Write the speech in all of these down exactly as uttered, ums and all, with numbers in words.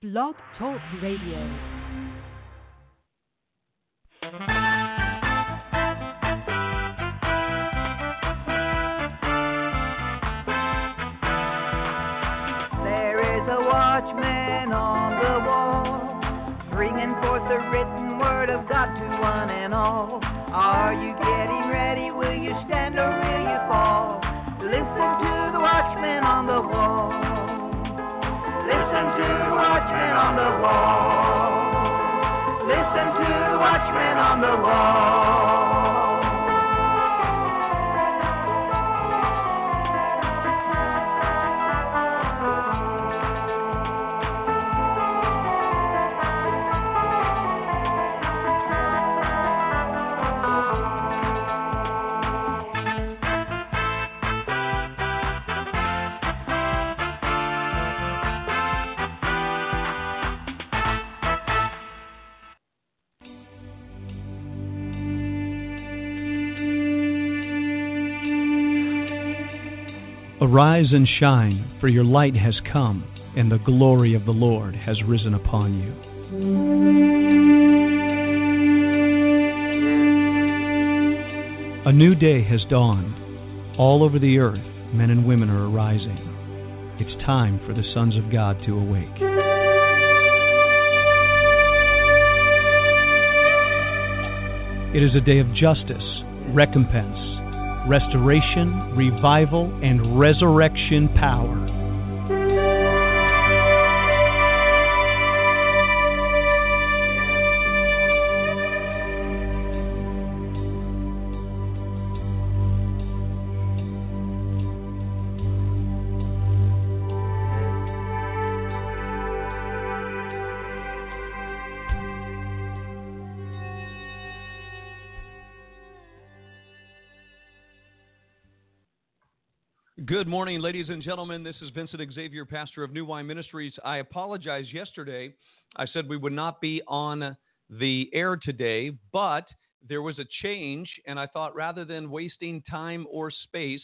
Blog Talk Radio. Watchman on the wall, bringing forth the written word of God to one and all. Are you getting ready? Will you stand or will you fall? Listen to the watchman on the wall. Listen to the watchman on the wall. Listen to the watchman on the wall. Arise and shine, for your light has come, and the glory of the Lord has risen upon you. A new day has dawned. All over the earth, men and women are arising. It's time for the sons of God to awake. It is a day of justice, recompense, restoration, revival, and resurrection power. Good morning, ladies and gentlemen. This is Vincent Xavier, pastor of New Wine Ministries. I apologize yesterday. I said we would not be on the air today, but there was a change, and I thought rather than wasting time or space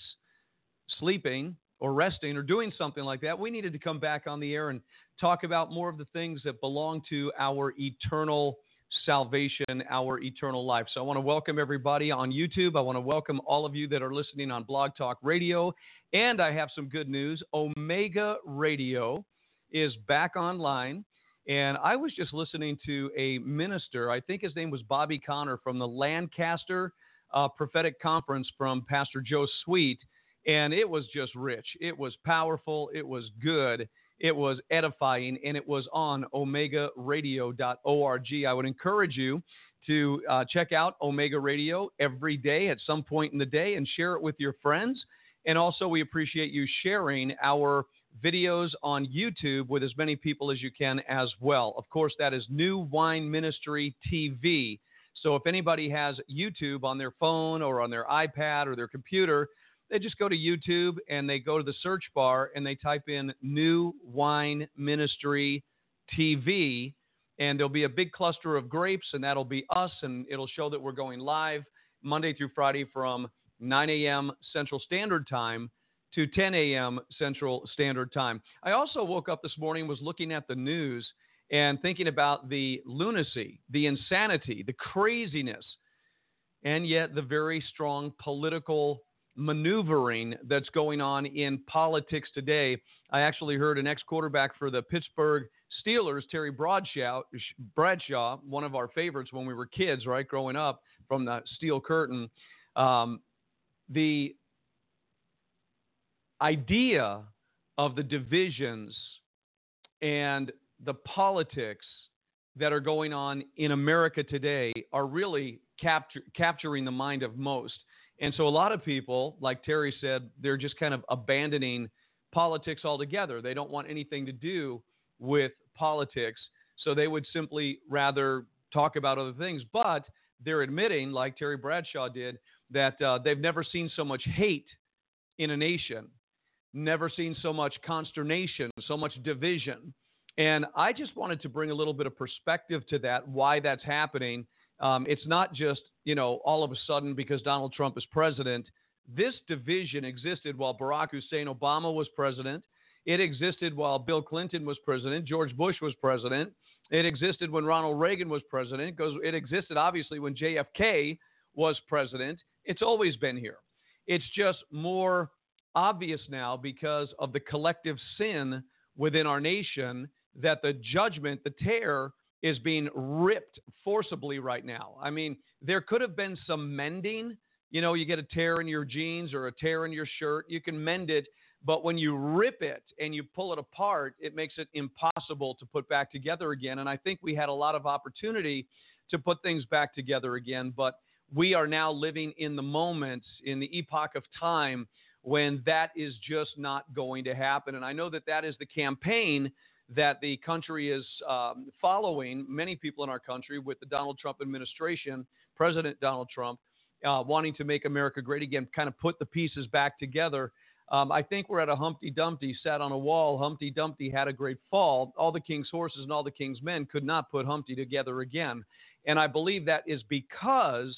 sleeping or resting or doing something like that, we needed to come back on the air and talk about more of the things that belong to our eternal salvation, our eternal life. So I want to welcome everybody on YouTube. I want to welcome all of you that are listening on Blog Talk Radio. And I have some good news. Omega Radio is back online. And I was just listening to a minister, I think his name was Bobby Conner, from the Lancaster uh, Prophetic Conference from Pastor Joe Sweet. And it was just rich. It was powerful. It was good. It was edifying. And it was on omega radio dot org. I would encourage you to uh, check out Omega Radio every day at some point in the day and share it with your friends. And also, we appreciate you sharing our videos on YouTube with as many people as you can as well. Of course, that is New Wine Ministry T V. So if anybody has YouTube on their phone or on their iPad or their computer, they just go to YouTube and they go to the search bar and they type in New Wine Ministry T V. And there'll be a big cluster of grapes, and that'll be us. And it'll show that we're going live Monday through Friday from nine a.m. Central Standard Time to ten a.m. Central Standard Time. I also woke up this morning, was looking at the news and thinking about the lunacy, the insanity, the craziness, and yet the very strong political maneuvering that's going on in politics today. I actually heard an ex-quarterback for the Pittsburgh Steelers, Terry Bradshaw, Bradshaw, one of our favorites when we were kids, right, growing up from the Steel Curtain. Um, The idea of the divisions and the politics that are going on in America today are really capture, capturing the mind of most. And so a lot of people, like Terry said, they're just kind of abandoning politics altogether. They don't want anything to do with politics. So they would simply rather talk about other things. But they're admitting, like Terry Bradshaw did, that uh, they've never seen so much hate in a nation, never seen so much consternation, so much division. And I just wanted to bring a little bit of perspective to that, why that's happening. Um, it's not just, you know, all of a sudden because Donald Trump is president. This division existed while Barack Hussein Obama was president. It existed while Bill Clinton was president, George Bush was president. It existed when Ronald Reagan was president. It, goes, it existed, obviously, when J F K was president. It's always been here. It's just more obvious now because of the collective sin within our nation that the judgment, the tear, is being ripped forcibly right now. I mean, there could have been some mending. You know, you get a tear in your jeans or a tear in your shirt, you can mend it. But when you rip it and you pull it apart, it makes it impossible to put back together again. And I think we had a lot of opportunity to put things back together again. But we are now living in the moment, in the epoch of time, when that is just not going to happen. And I know that that is the campaign that the country is um, following, many people in our country, with the Donald Trump administration, President Donald Trump, uh, wanting to make America great again, kind of put the pieces back together. Um, I think we're at a Humpty Dumpty sat on a wall. Humpty Dumpty had a great fall. All the king's horses and all the king's men could not put Humpty together again. And I believe that is because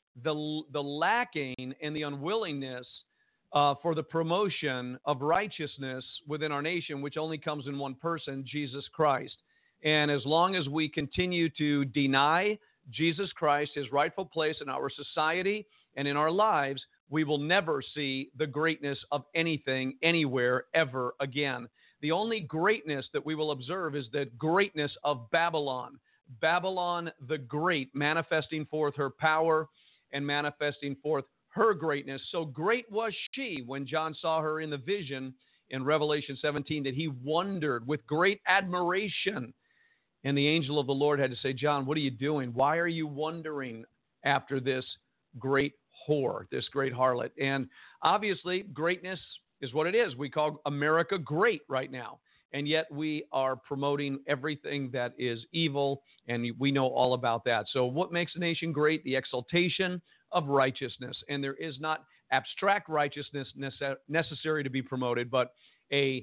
the the lacking and the unwillingness uh, for the promotion of righteousness within our nation, which only comes in one person, Jesus Christ. And as long as we continue to deny Jesus Christ, his rightful place in our society and in our lives, we will never see the greatness of anything, anywhere, ever again. The only greatness that we will observe is the greatness of Babylon. Babylon the Great, manifesting forth her power and manifesting forth her greatness. So great was she when John saw her in the vision in Revelation seventeen that he wondered with great admiration. And the angel of the Lord had to say, John, what are you doing? Why are you wondering after this great whore, this great harlot? And obviously, greatness is what it is. We call America great right now. And yet we are promoting everything that is evil, and we know all about that. So what makes a nation great? The exaltation of righteousness. And there is not abstract righteousness necessary to be promoted, but a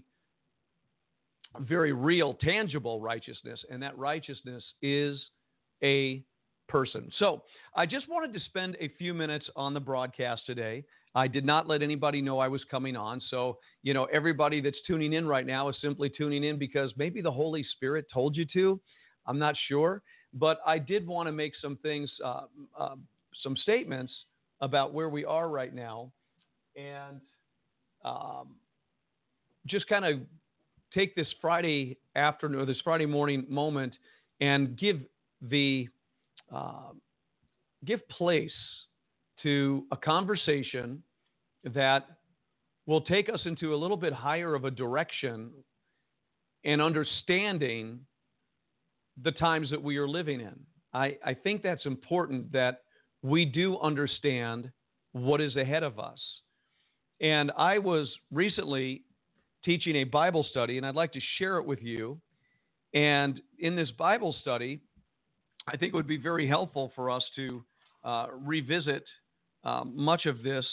very real, tangible righteousness. And that righteousness is a person. So I just wanted to spend a few minutes on the broadcast today. I did not let anybody know I was coming on. So, you know, everybody that's tuning in right now is simply tuning in because maybe the Holy Spirit told you to. I'm not sure. But I did want to make some things, uh, uh, some statements about where we are right now, and um, just kind of take this Friday afternoon or this Friday morning moment and give the uh, give place to a conversation that will take us into a little bit higher of a direction and understanding the times that we are living in. I, I think that's important that we do understand what is ahead of us. And I was recently teaching a Bible study, and I'd like to share it with you. And in this Bible study, I think it would be very helpful for us to uh, revisit uh, much of this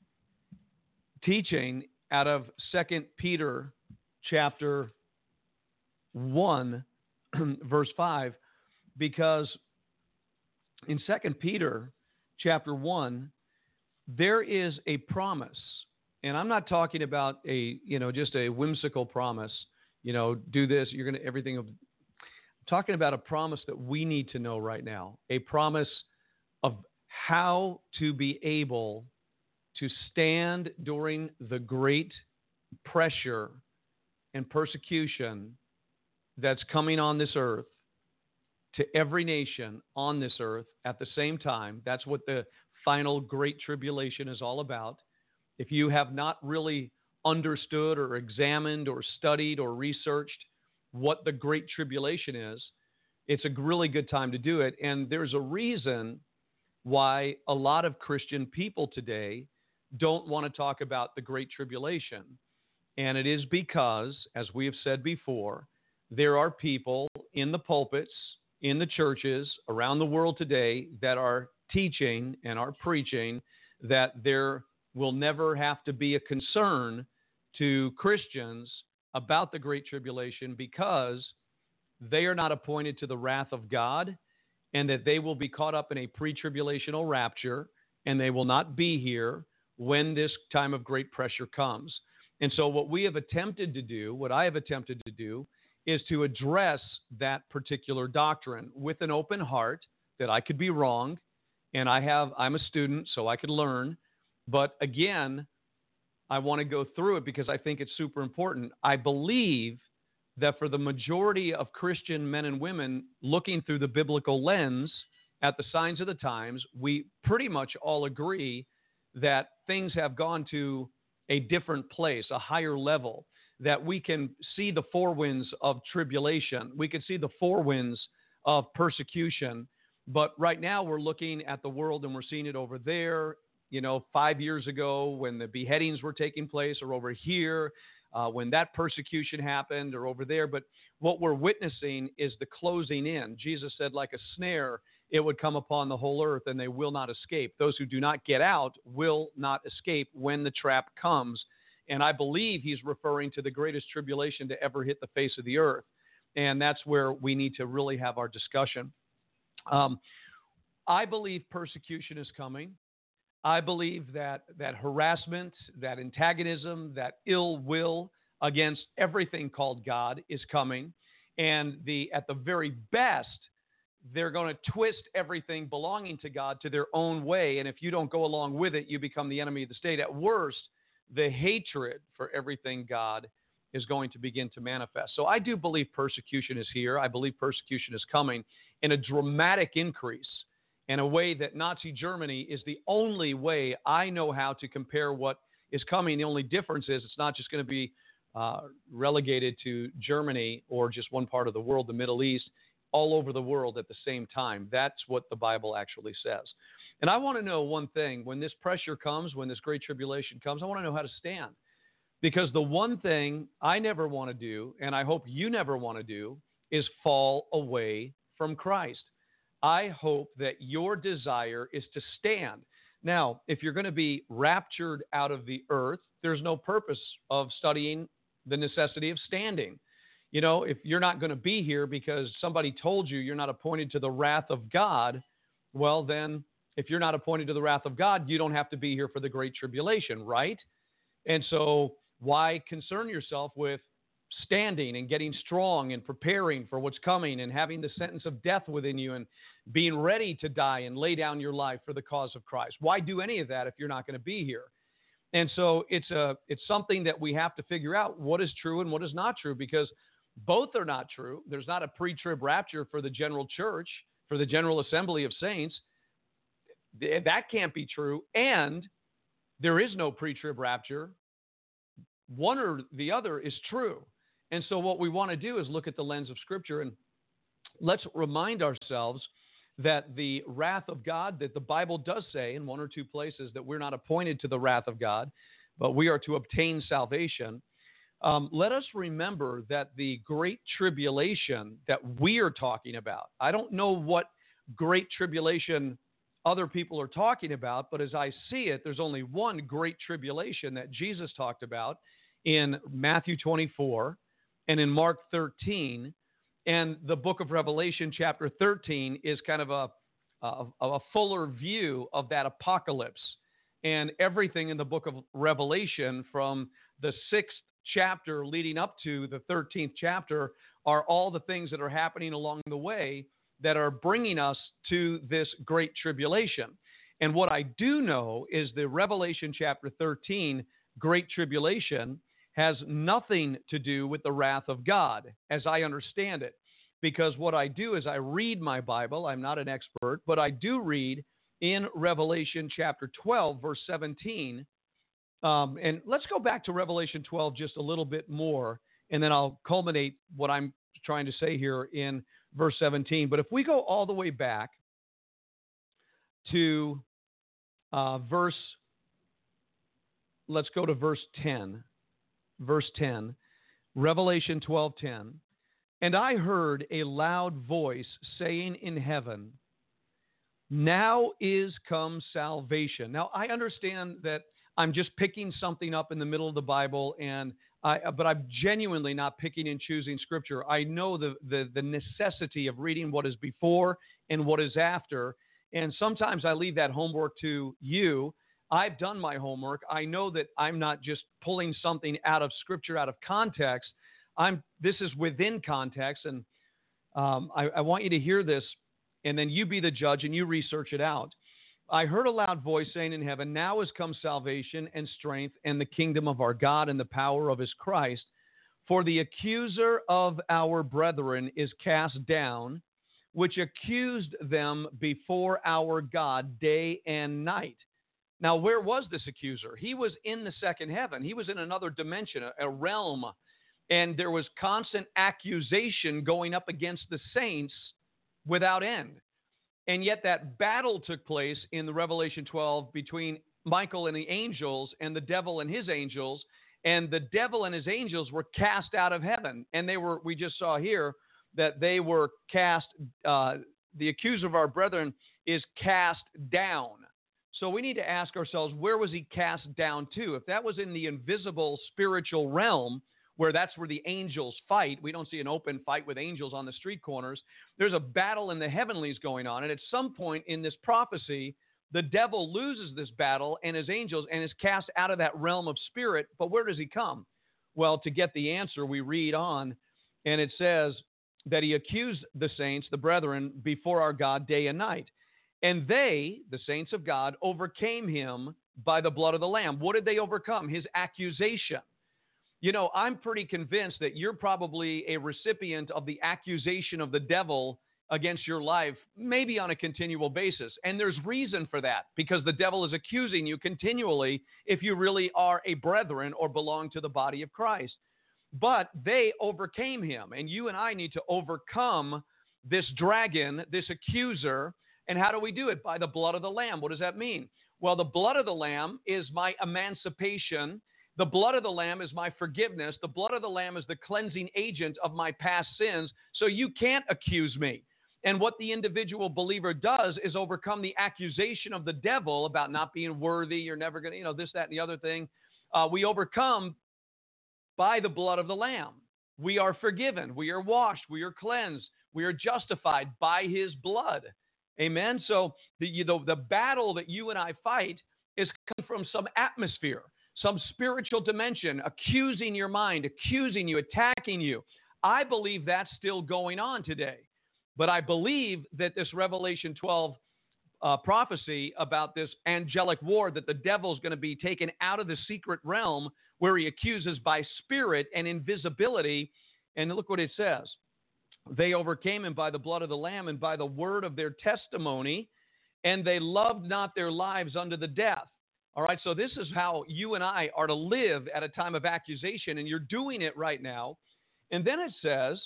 teaching out of Second Peter chapter one, verse five, because in Second Peter chapter one, there is a promise. And I'm not talking about a, you know, just a whimsical promise, you know, do this, you're going to, everything. I'm talking about a promise that we need to know right now, a promise of how to be able to stand during the great pressure and persecution that's coming on this earth to every nation on this earth at the same time. That's what the final great tribulation is all about. If you have not really understood or examined or studied or researched what the great tribulation is, it's a really good time to do it. And there's a reason why a lot of Christian people today don't want to talk about the great tribulation. And it is because, as we have said before, there are people in the pulpits, in the churches around the world today that are teaching and are preaching that there will never have to be a concern to Christians about the Great Tribulation because they are not appointed to the wrath of God, and that they will be caught up in a pre-tribulational rapture, and they will not be here when this time of great pressure comes. And so what we have attempted to do, what I have attempted to do, is to address that particular doctrine with an open heart that I could be wrong, and I have, I'm a student, so I could learn. But again, I want to go through it because I think it's super important. I believe that for the majority of Christian men and women looking through the biblical lens at the signs of the times, we pretty much all agree that things have gone to a different place, a higher level, that we can see the four winds of tribulation. We can see the four winds of persecution. But right now we're looking at the world and we're seeing it over there. You know, five years ago when the beheadings were taking place, or over here uh, when that persecution happened, or over there. But what we're witnessing is the closing in. Jesus said, like a snare, it would come upon the whole earth and they will not escape. Those who do not get out will not escape when the trap comes. And I believe he's referring to the greatest tribulation to ever hit the face of the earth. And that's where we need to really have our discussion. Um, I believe persecution is coming. I believe that that harassment, that antagonism, that ill will against everything called God is coming. And the at the very best, they're going to twist everything belonging to God to their own way. And if you don't go along with it, you become the enemy of the state. At worst, the hatred for everything God is going to begin to manifest. So I do believe persecution is here. I believe persecution is coming in a dramatic increase, in a way that Nazi Germany is the only way I know how to compare what is coming. The only difference is it's not just going to be uh, relegated to Germany or just one part of the world, the Middle East, all over the world at the same time. That's what the Bible actually says. And I want to know one thing. When this pressure comes, when this great tribulation comes, I want to know how to stand. Because the one thing I never want to do, and I hope you never want to do, is fall away from Christ. I hope that your desire is to stand. Now, if you're going to be raptured out of the earth, there's no purpose of studying the necessity of standing. You know, if you're not going to be here because somebody told you you're not appointed to the wrath of God, well, then if you're not appointed to the wrath of God, you don't have to be here for the great tribulation, right? And so why concern yourself with standing and getting strong and preparing for what's coming and having the sentence of death within you and being ready to die and lay down your life for the cause of Christ? Why do any of that if you're not going to be here? And so it's a it's something that we have to figure out what is true and what is not true, because both are not true. There's not a pre-trib rapture for the general church, for the general assembly of saints. That can't be true. And there is no pre-trib rapture. One or the other is true. And so what we want to do is look at the lens of Scripture, and let's remind ourselves that the wrath of God, that the Bible does say in one or two places that we're not appointed to the wrath of God, but we are to obtain salvation. Um, let us remember that the great tribulation that we are talking about, I don't know what great tribulation other people are talking about, but as I see it, there's only one great tribulation that Jesus talked about in Matthew twenty-four and in Mark thirteen, and the book of Revelation chapter thirteen is kind of a, a, a fuller view of that apocalypse. And everything in the book of Revelation from the sixth chapter leading up to the thirteenth chapter are all the things that are happening along the way that are bringing us to this great tribulation. And what I do know is the Revelation chapter thirteen great tribulation has nothing to do with the wrath of God, as I understand it. Because what I do is I read my Bible. I'm not an expert, but I do read in Revelation chapter twelve, verse seventeen. Um, and let's go back to Revelation twelve just a little bit more, and then I'll culminate what I'm trying to say here in verse seventeen. But if we go all the way back to uh, verse, let's go to verse ten. Verse ten, Revelation twelve ten. And I heard a loud voice saying in heaven, now is come salvation. Now, I understand that I'm just picking something up in the middle of the Bible, and I, but I'm genuinely not picking and choosing Scripture. I know the, the, the necessity of reading what is before and what is after, and sometimes I leave that homework to you. I've done my homework. I know that I'm not just pulling something out of Scripture, out of context. I'm. This is within context, and um, I, I want you to hear this, and then you be the judge and you research it out. I heard a loud voice saying in heaven, now has come salvation and strength and the kingdom of our God and the power of his Christ. For the accuser of our brethren is cast down, which accused them before our God day and night. Now, where was this accuser? He was in the second heaven. He was in another dimension, a, a realm. And there was constant accusation going up against the saints without end. And yet that battle took place in the Revelation twelve between Michael and the angels and the devil and his angels. And the devil and his angels were cast out of heaven. And they were, we just saw here that they were cast, uh, the accuser of our brethren is cast down. So we need to ask ourselves, where was he cast down to? If that was in the invisible spiritual realm, where that's where the angels fight. We don't see an open fight with angels on the street corners. There's a battle in the heavenlies going on. And at some point in this prophecy, the devil loses this battle and his angels and is cast out of that realm of spirit. But where does he come? Well, to get the answer, we read on, and it says that he accused the saints, the brethren, before our God day and night. And they, the saints of God, overcame him by the blood of the Lamb. What did they overcome? His accusation. You know, I'm pretty convinced that you're probably a recipient of the accusation of the devil against your life, maybe on a continual basis. And there's reason for that, because the devil is accusing you continually if you really are a brethren or belong to the body of Christ. But they overcame him, and you and I need to overcome this dragon, this accuser. And how do we do it? By the blood of the Lamb. What does that mean? Well, the blood of the Lamb is my emancipation. The blood of the Lamb is my forgiveness. The blood of the Lamb is the cleansing agent of my past sins. So you can't accuse me. And what the individual believer does is overcome the accusation of the devil about not being worthy. You're never going to, you know, this, that, and the other thing. Uh, we overcome by the blood of the Lamb. We are forgiven. We are washed. We are cleansed. We are justified by his blood. Amen. So the, you know, the battle that you and I fight is coming from some atmosphere, some spiritual dimension, accusing your mind, accusing you, attacking you. I believe that's still going on today. But I believe that this Revelation twelve uh, prophecy about this angelic war, that the devil is going to be taken out of the secret realm where he accuses by spirit and invisibility. And look what it says. They overcame him by the blood of the Lamb and by the word of their testimony, and they loved not their lives unto the death. All right, so this is how you and I are to live at a time of accusation, and you're doing it right now. And then it says,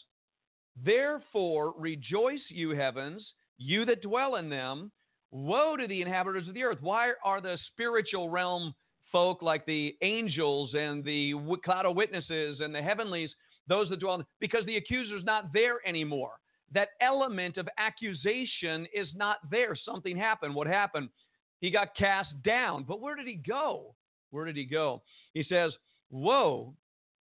therefore rejoice, you heavens, you that dwell in them. Woe to the inhabitants of the earth. Why are the spiritual realm folk like the angels and the cloud of witnesses and the heavenlies, those that dwell in, because the accuser's not there anymore. That element of accusation is not there. Something happened. What happened? He got cast down. But where did he go? Where did he go? He says, woe,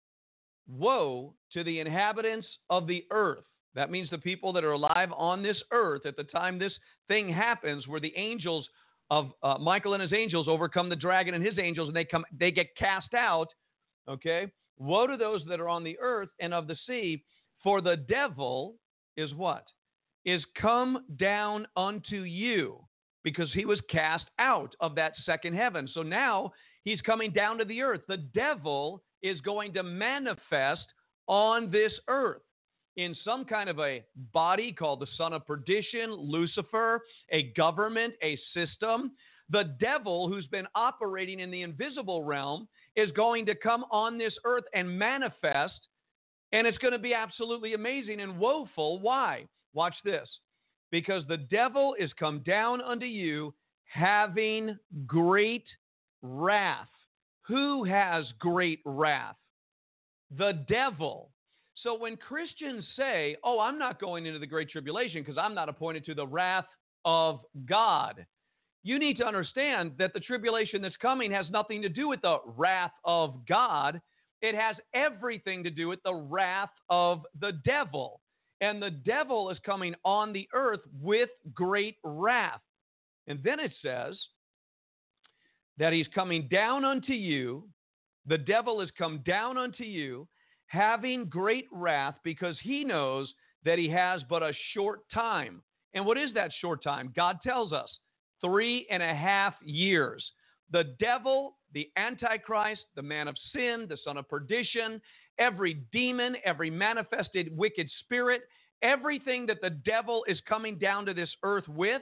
woe to the inhabitants of the earth. That means the people that are alive on this earth at the time this thing happens, where the angels of uh, Michael and his angels overcome the dragon and his angels, and they come, they get cast out. Okay. Woe to those that are on the earth and of the sea, for the devil is what? Is come down unto you, because he was cast out of that second heaven. So now he's coming down to the earth. The devil is going to manifest on this earth in some kind of a body called the son of perdition, Lucifer, a government, a system. The devil, who's been operating in the invisible realm, is going to come on this earth and manifest, and it's going to be absolutely amazing and woeful. Why? Watch this. Because the devil is come down unto you, having great wrath. Who has great wrath? The devil. So when Christians say, oh, I'm not going into the Great Tribulation because I'm not appointed to the wrath of God, you need to understand that the tribulation that's coming has nothing to do with the wrath of God. It has everything to do with the wrath of the devil. And the devil is coming on the earth with great wrath. And then it says, that he's coming down unto you. The devil has come down unto you, having great wrath, because he knows that he has but a short time. And what is that short time? God tells us, three and a half years. The devil, the Antichrist, the man of sin, the son of perdition, every demon, every manifested wicked spirit, everything that the devil is coming down to this earth with,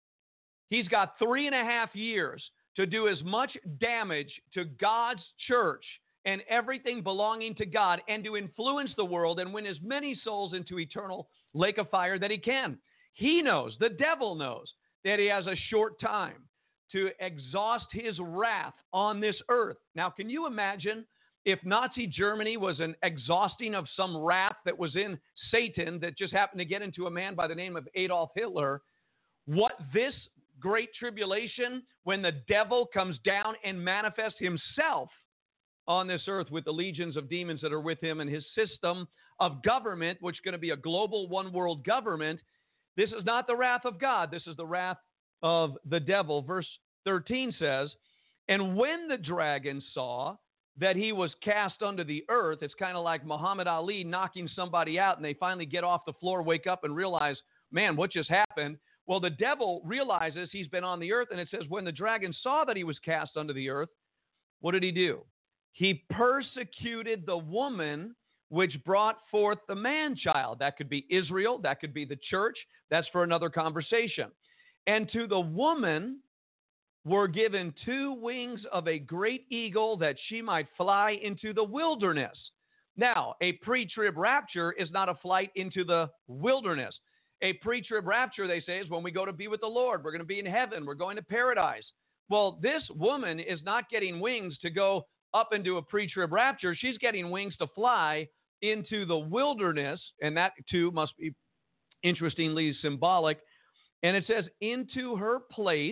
he's got three and a half years to do as much damage to God's church and everything belonging to God, and to influence the world and win as many souls into eternal lake of fire that he can. He knows, the devil knows, that he has a short time to exhaust his wrath on this earth. Now, can you imagine if Nazi Germany was an exhausting of some wrath that was in Satan that just happened to get into a man by the name of Adolf Hitler? What this great tribulation, when the devil comes down and manifests himself on this earth with the legions of demons that are with him and his system of government, which is going to be a global one world government. This is not the wrath of God. This is the wrath of the devil. Verse thirteen says, and when the dragon saw that he was cast unto the earth, it's kind of like Muhammad Ali knocking somebody out and they finally get off the floor, wake up and realize, man, what just happened? Well, the devil realizes he's been on the earth, and it says when the dragon saw that he was cast unto the earth, what did he do? He persecuted the woman which brought forth the man-child. That could be Israel. That could be the church. That's for another conversation. And to the woman were given two wings of a great eagle, that she might fly into the wilderness. Now, a pre-trib rapture is not a flight into the wilderness. A pre-trib rapture, they say, is when we go to be with the Lord. We're going to be in heaven. We're going to paradise. Well, this woman is not getting wings to go up into a pre-trib rapture. She's getting wings to fly into the wilderness, and that too must be interestingly symbolic. And it says, into her place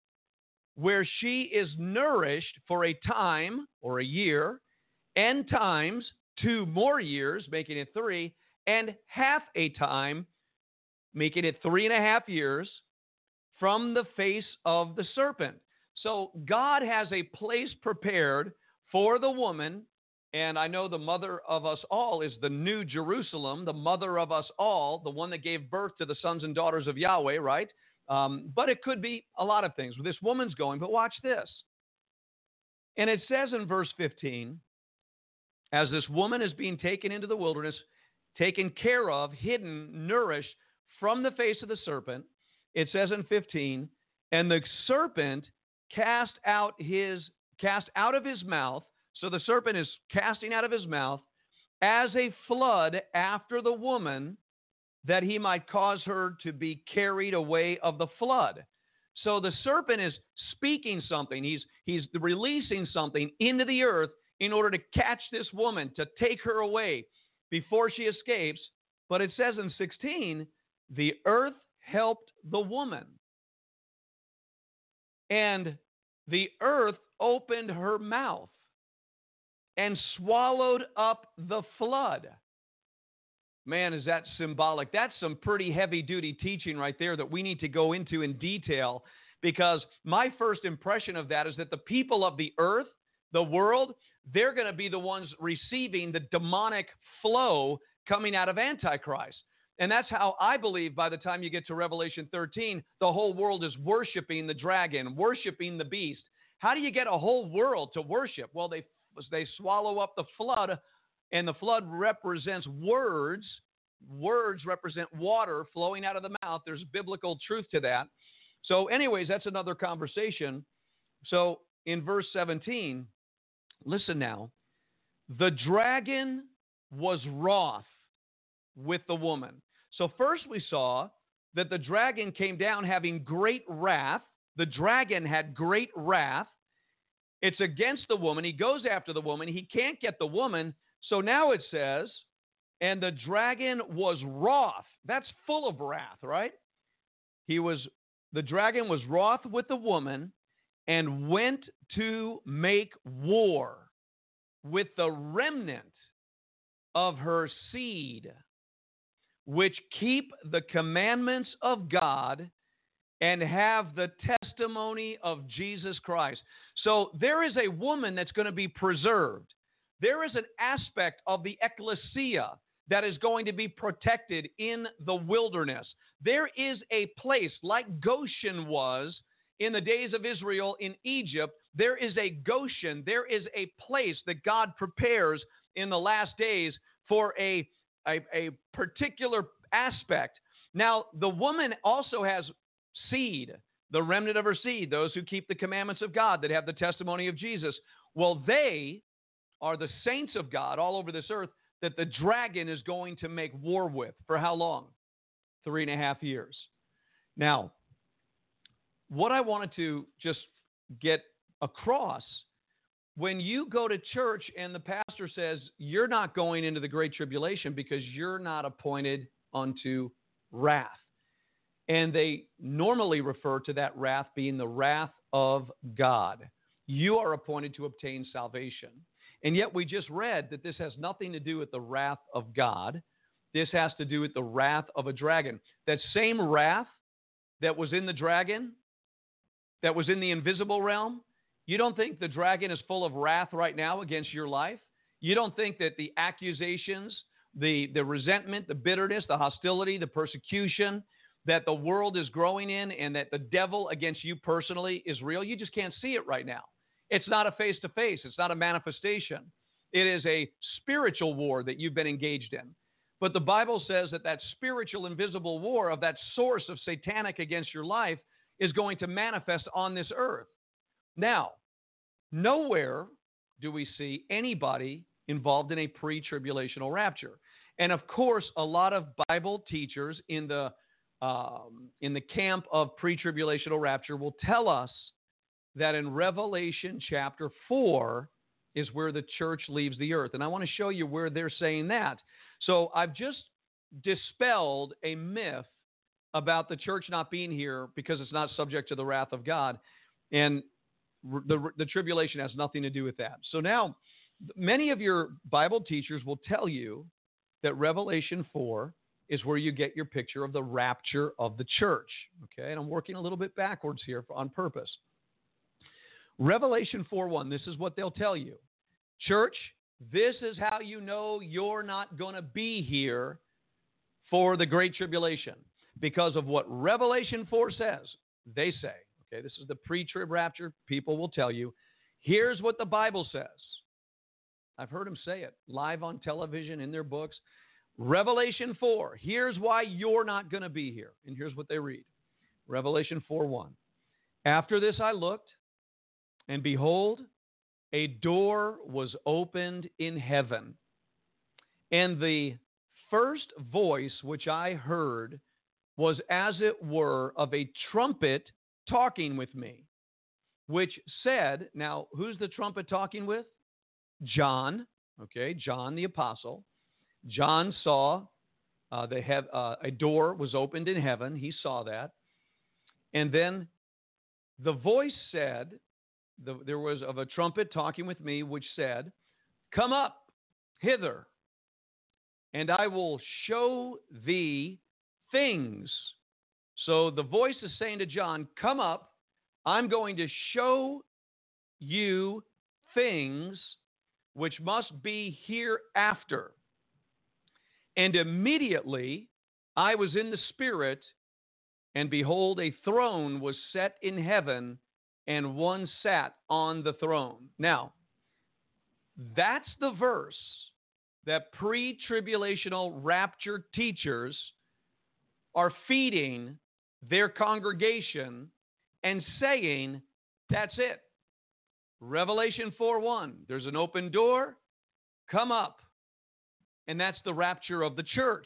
where she is nourished for a time or a year, and times two more years, making it three, and half a time, making it three and a half years, from the face of the serpent. So God has a place prepared for the woman, and I know the mother of us all is the New Jerusalem, the mother of us all, the one that gave birth to the sons and daughters of Yahweh, right? Um, but it could be a lot of things. This woman's going, but watch this. And it says in verse fifteen, as this woman is being taken into the wilderness, taken care of, hidden, nourished from the face of the serpent, it says in fifteen, and the serpent cast out his cast out of his mouth. So the serpent is casting out of his mouth as a flood after the woman, that he might cause her to be carried away of the flood. So the serpent is speaking something. He's he's releasing something into the earth in order to catch this woman, to take her away before she escapes. But it says in sixteen, the earth helped the woman, and the earth opened her mouth and swallowed up the flood. Man, is that symbolic? That's some pretty heavy-duty teaching right there that we need to go into in detail, because my first impression of that is that the people of the earth, the world, they're going to be the ones receiving the demonic flow coming out of Antichrist. And that's how I believe by the time you get to Revelation thirteen, the whole world is worshiping the dragon, worshiping the beast. How do you get a whole world to worship? Well, they they swallow up the flood, and the flood represents words. Words represent water flowing out of the mouth. There's biblical truth to that. So anyways, that's another conversation. So in verse seventeen, listen now. The dragon was wroth with the woman. So first we saw that the dragon came down having great wrath. The dragon had great wrath. It's against the woman. He goes after the woman. He can't get the woman. So now it says, and the dragon was wroth. That's full of wrath, right? He was, the dragon was wroth with the woman and went to make war with the remnant of her seed, which keep the commandments of God and have the testimony of Jesus Christ. So there is a woman that's going to be preserved. There is an aspect of the ecclesia that is going to be protected in the wilderness. There is a place like Goshen was in the days of Israel in Egypt. There is a Goshen. There is a place that God prepares in the last days for a, a, a particular aspect. Now, the woman also has seed, the remnant of her seed, those who keep the commandments of God, that have the testimony of Jesus. Well, they are the saints of God all over this earth that the dragon is going to make war with. For how long? Three and a half years. Now, what I wanted to just get across, when you go to church and the pastor says you're not going into the Great Tribulation because you're not appointed unto wrath. And they normally refer to that wrath being the wrath of God. You are appointed to obtain salvation. And yet we just read that this has nothing to do with the wrath of God. This has to do with the wrath of a dragon. That same wrath that was in the dragon, that was in the invisible realm, you don't think the dragon is full of wrath right now against your life? You don't think that the accusations, the, the resentment, the bitterness, the hostility, the persecution that the world is growing in and that the devil against you personally is real? You just can't see it right now. It's not a face-to-face. It's not a manifestation. It is a spiritual war that you've been engaged in. But the Bible says that that spiritual invisible war of that source of satanic against your life is going to manifest on this earth. Now, nowhere do we see anybody involved in a pre-tribulational rapture. And of course, a lot of Bible teachers in the um, in the camp of pre-tribulational rapture will tell us that in Revelation chapter four is where the church leaves the earth. And I want to show you where they're saying that. So I've just dispelled a myth about the church not being here because it's not subject to the wrath of God. And the, the tribulation has nothing to do with that. So now, many of your Bible teachers will tell you that Revelation four is where you get your picture of the rapture of the church. Okay, and I'm working a little bit backwards here on purpose. Revelation four one, this is what they'll tell you. Church, this is how you know you're not going to be here for the Great Tribulation. Because of what Revelation four says. They say, okay, this is the pre-trib rapture. People will tell you, here's what the Bible says. I've heard them say it live on television, in their books. Revelation four, here's why you're not going to be here. And here's what they read. Revelation four one. After this I looked, and behold, a door was opened in heaven. And the first voice which I heard was as it were of a trumpet talking with me, which said, now who's the trumpet talking with? John, okay, John the apostle. John saw uh, the hev- uh, a door was opened in heaven. He saw that. And then the voice said, the, there was of a trumpet talking with me, which said, come up hither, and I will show thee things. So the voice is saying to John, come up, I'm going to show you things which must be hereafter. And immediately I was in the Spirit, and behold, a throne was set in heaven, and one sat on the throne. Now, that's the verse that pre-tribulational rapture teachers are feeding their congregation and saying, that's it. Revelation four one, there's an open door, come up. And that's the rapture of the church.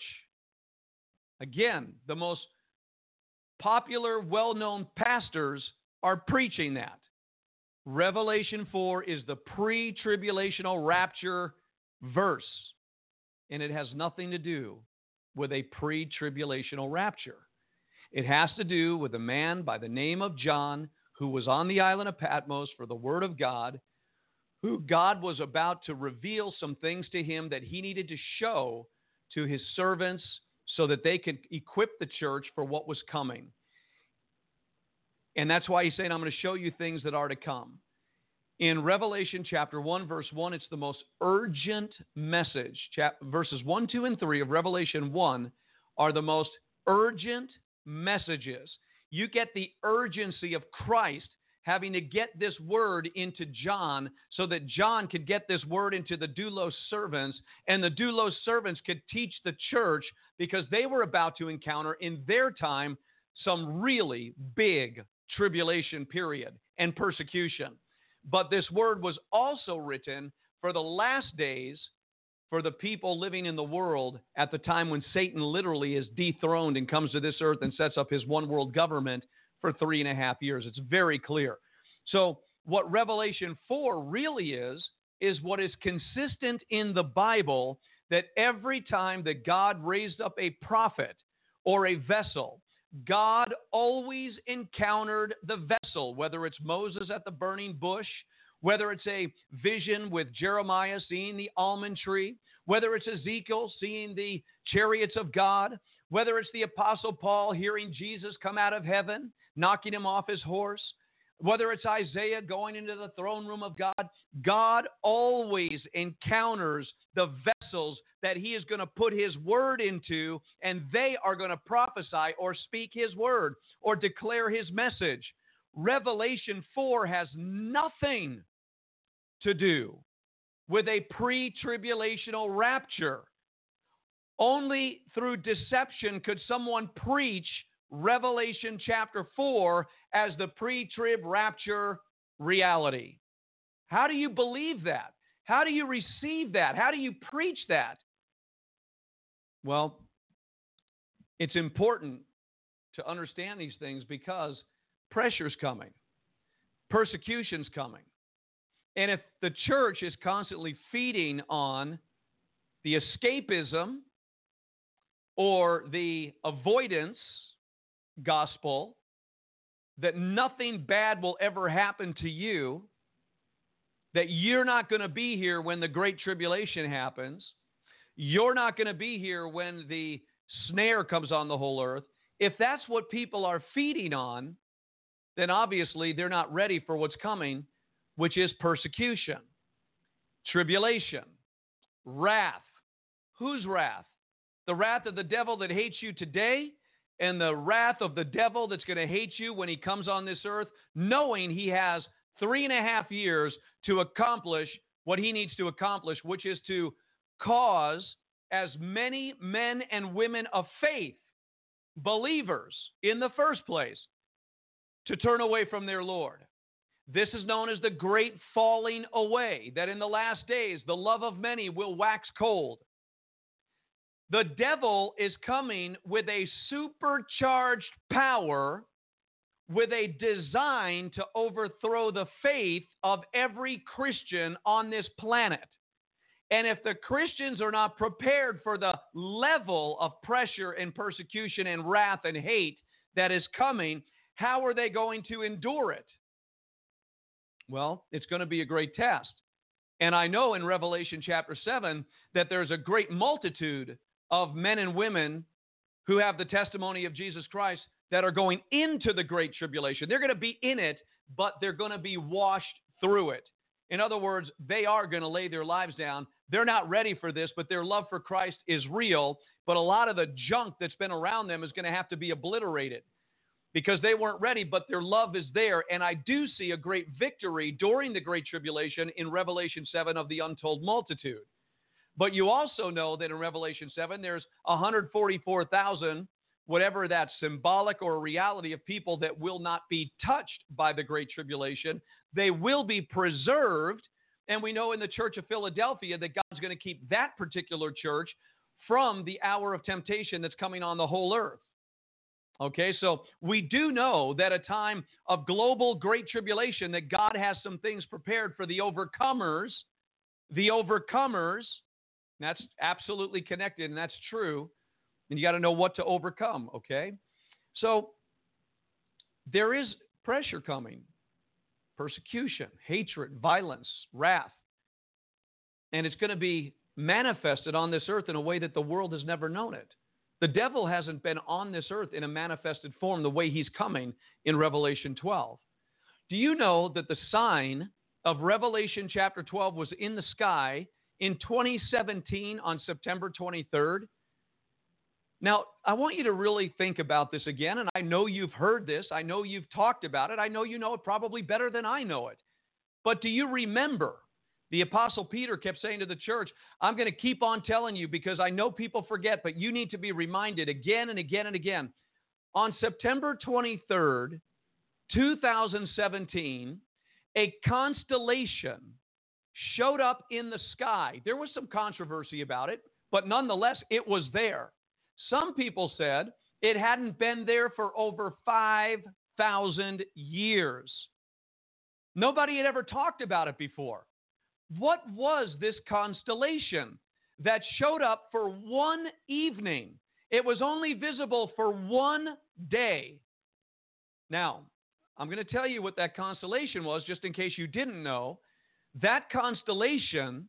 Again, the most popular, well-known pastors are preaching that. Revelation four is the pre-tribulational rapture verse, and it has nothing to do with a pre-tribulational rapture. It has to do with a man by the name of John who was on the island of Patmos for the word of God, who God was about to reveal some things to him that he needed to show to his servants so that they could equip the church for what was coming. And that's why he's saying, I'm going to show you things that are to come. In Revelation chapter one, verse one, it's the most urgent message. Chap- verses one, two, and three of Revelation one are the most urgent messages. You get the urgency of Christ having to get this word into John so that John could get this word into the doulos servants, and the doulos servants could teach the church, because they were about to encounter in their time some really big tribulation period and persecution. But this word was also written for the last days, for the people living in the world at the time when Satan literally is dethroned and comes to this earth and sets up his one world government for three and a half years. It's very clear. So what Revelation four really is, is what is consistent in the Bible, that every time that God raised up a prophet or a vessel, God always encountered the vessel, whether it's Moses at the burning bush, whether it's a vision with Jeremiah seeing the almond tree, whether it's Ezekiel seeing the chariots of God, whether it's the Apostle Paul hearing Jesus come out of heaven, knocking him off his horse, whether it's Isaiah going into the throne room of God, God always encounters the vessels that he is going to put his word into, and they are going to prophesy or speak his word or declare his message. Revelation four has nothing to do with a pre-tribulational rapture. Only through deception could someone preach Revelation chapter four as the pre-trib rapture reality. How do you believe that? How do you receive that? How do you preach that? Well, it's important to understand these things because pressure's coming. Persecution's coming. And if the church is constantly feeding on the escapism or the avoidance gospel, that nothing bad will ever happen to you, that you're not going to be here when the Great Tribulation happens, you're not going to be here when the snare comes on the whole earth, if that's what people are feeding on, then obviously they're not ready for what's coming, which is persecution, tribulation, wrath. Whose wrath? The wrath of the devil that hates you today, and the wrath of the devil that's going to hate you when he comes on this earth, knowing he has three and a half years to accomplish what he needs to accomplish, which is to cause as many men and women of faith, believers in the first place, to turn away from their Lord. This is known as the great falling away, that in the last days the love of many will wax cold. The devil is coming with a supercharged power, with a design to overthrow the faith of every Christian on this planet. And if the Christians are not prepared for the level of pressure and persecution and wrath and hate that is coming, how are they going to endure it? Well, it's going to be a great test. And I know in Revelation chapter seven that there's a great multitude of men and women who have the testimony of Jesus Christ that are going into the Great Tribulation. They're going to be in it, but they're going to be washed through it. In other words, they are going to lay their lives down. They're not ready for this, but their love for Christ is real. But a lot of the junk that's been around them is going to have to be obliterated because they weren't ready, but their love is there. And I do see a great victory during the Great Tribulation in Revelation seven of the untold multitude. But you also know that in Revelation seven, there's one hundred forty-four thousand, whatever that's symbolic or a reality, of people that will not be touched by the Great Tribulation. They will be preserved. And we know in the Church of Philadelphia that God's going to keep that particular church from the hour of temptation that's coming on the whole earth. Okay, so we do know that a time of global Great Tribulation, that God has some things prepared for the overcomers. The overcomers, that's absolutely connected, and that's true. And you got to know what to overcome, okay? So there is pressure coming. Persecution, hatred, violence, wrath. And it's going to be manifested on this earth in a way that the world has never known it. The devil hasn't been on this earth in a manifested form the way he's coming in Revelation twelve. Do you know that the sign of Revelation chapter twelve was in the sky in twenty seventeen on September twenty-third? Now, I want you to really think about this again, and I know you've heard this. I know you've talked about it. I know you know it probably better than I know it. But do you remember? The Apostle Peter kept saying to the church, I'm going to keep on telling you because I know people forget, but you need to be reminded again and again and again. On September twenty-third, two thousand seventeen, a constellation showed up in the sky. There was some controversy about it, but nonetheless, it was there. Some people said it hadn't been there for over five thousand years. Nobody had ever talked about it before. What was this constellation that showed up for one evening? It was only visible for one day. Now, I'm going to tell you what that constellation was, just in case you didn't know. That constellation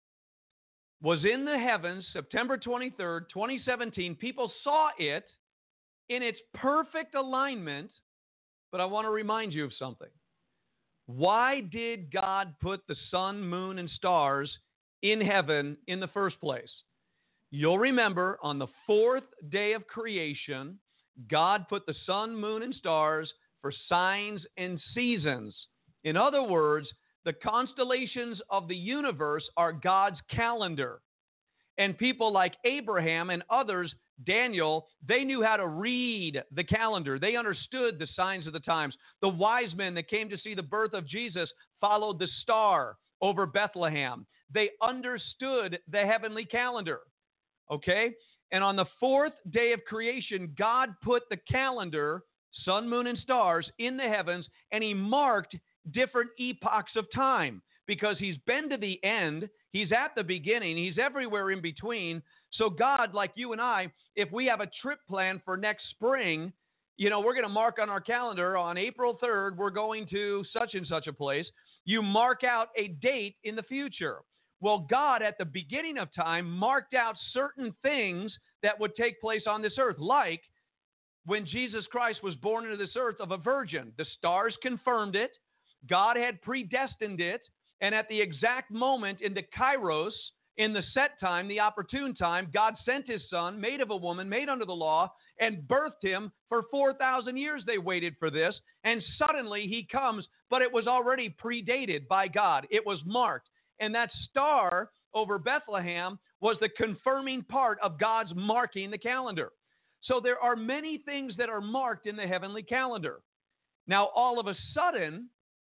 was in the heavens, September twenty-third, twenty seventeen. People saw it in its perfect alignment, but I want to remind you of something. Why did God put the sun, moon, and stars in heaven in the first place? You'll remember on the fourth day of creation, God put the sun, moon, and stars for signs and seasons. In other words, the constellations of the universe are God's calendar. And people like Abraham and others, Daniel, they knew how to read the calendar. They understood the signs of the times. The wise men that came to see the birth of Jesus followed the star over Bethlehem. They understood the heavenly calendar. Okay? And on the fourth day of creation, God put the calendar, sun, moon, and stars, in the heavens, and he marked different epochs of time because he's been to the end, he's at the beginning, he's everywhere in between. So God, like you and I, if we have a trip planned for next spring, you know, we're going to mark on our calendar on April third, we're going to such and such a place. You mark out a date in the future. Well, God at the beginning of time marked out certain things that would take place on this earth, like when Jesus Christ was born into this earth of a virgin. The stars confirmed it. God had predestined it, and at the exact moment in the kairos, in the set time, the opportune time, God sent his son, made of a woman, made under the law, and birthed him. For four thousand years they waited for this, and suddenly he comes, but it was already predated by God. It was marked, and that star over Bethlehem was the confirming part of God's marking the calendar. So there are many things that are marked in the heavenly calendar. Now, all of a sudden,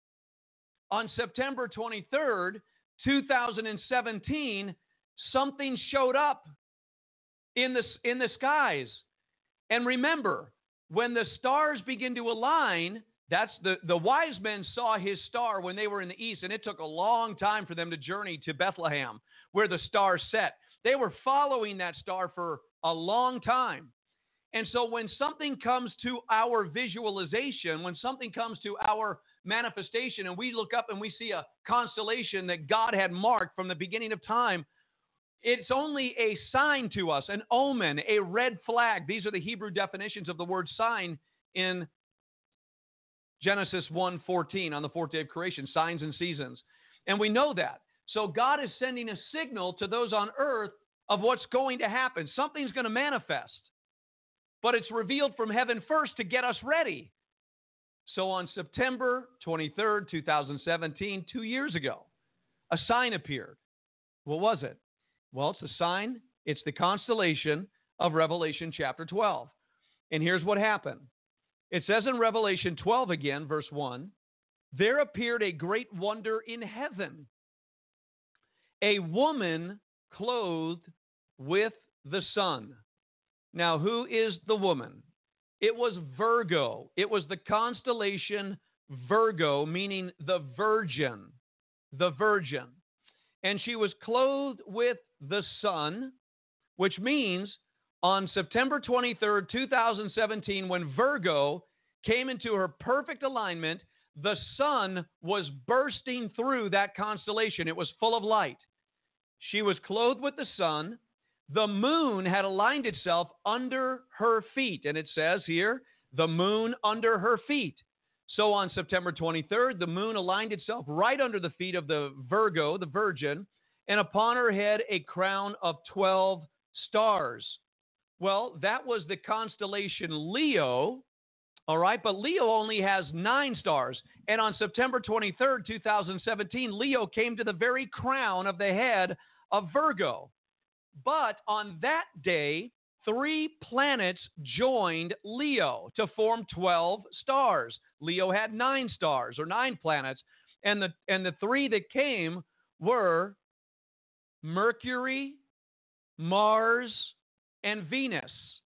on September twenty-third, two thousand seventeen, something showed up in the, in the skies. And remember, when the stars begin to align, that's the, the wise men saw his star when they were in the east, and it took a long time for them to journey to Bethlehem, where the star set. They were following that star for a long time. And so when something comes to our visualization, when something comes to our manifestation, and we look up and we see a constellation that God had marked from the beginning of time, it's only a sign to us, an omen, a red flag. These are the Hebrew definitions of the word sign in Genesis one fourteen, on the fourth day of creation, signs and seasons. And we know that. So God is sending a signal to those on earth of what's going to happen. Something's going to manifest. But it's revealed from heaven first to get us ready. So on September twenty-third, two thousand seventeen, two years ago, a sign appeared. What was it? Well, it's a sign. It's the constellation of Revelation chapter twelve. And here's what happened. It says in Revelation twelve again, verse one, there appeared a great wonder in heaven, a woman clothed with the sun. Now, who is the woman? It was Virgo. It was the constellation Virgo, meaning the virgin, the virgin. And she was clothed with the sun, which means on September twenty-third, two thousand seventeen, when Virgo came into her perfect alignment, the sun was bursting through that constellation. It was full of light. She was clothed with the sun. the moon had aligned itself under her feet. And it says here, the moon under her feet. So on September twenty-third, the moon aligned itself right under the feet of the Virgo, the Virgin, and upon her head a crown of twelve stars. Well, that was the constellation Leo, all right? But Leo only has nine stars. And on September twenty-third, two thousand seventeen, Leo came to the very crown of the head of Virgo. But on that day, three planets joined Leo to form twelve stars. Leo had nine stars or nine planets. And the, and the three that came were Mercury, Mars, and Venus.